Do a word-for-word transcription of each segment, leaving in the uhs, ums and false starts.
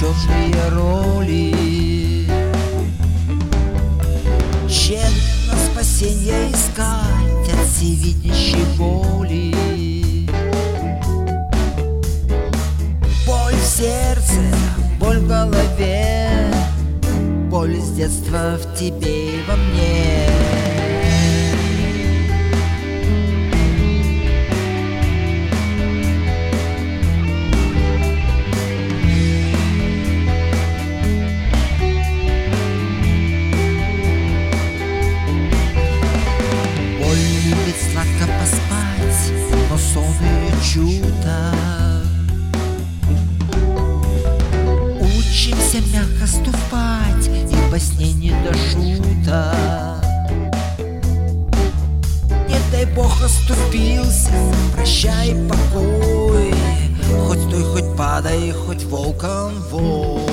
запрещенные роли. Тщетно спасенье искать от всевидящей боли. Боль в сердце, боль в голове, боль с детства в тебе и во мне. Сладко поспать, но сон ее чудо. Учимся мягко ступать, и во сне не до шуток. Не дай Бог оступился, прощай покой. Хоть стой, хоть падай, хоть волком вой.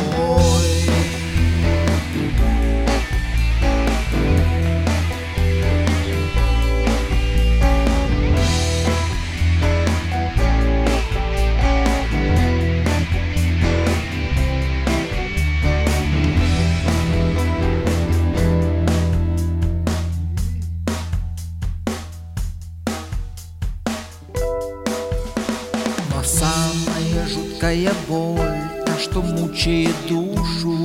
Самая жуткая боль, та, что мучает душу.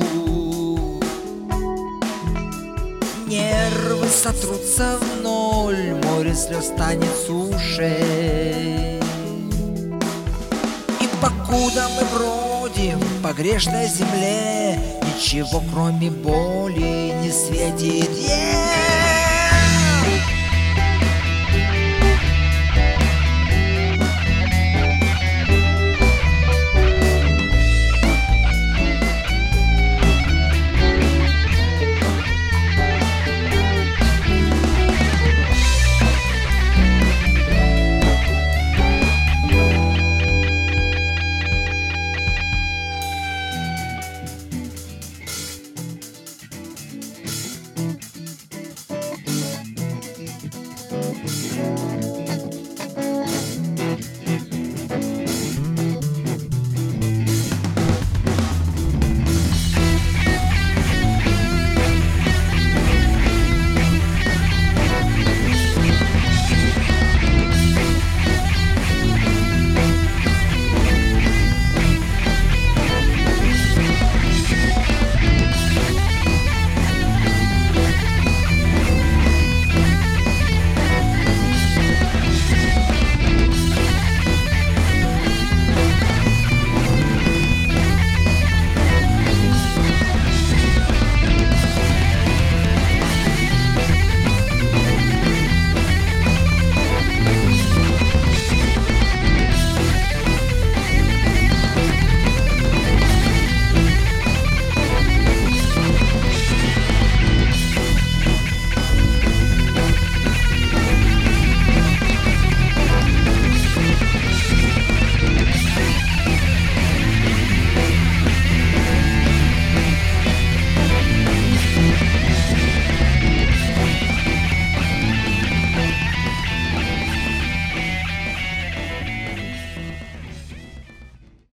Нервы сотрутся в ноль, море слез станет суше. И покуда мы бродим по грешной земле, ничего кроме боли не светит. Yeah! We'll be right back.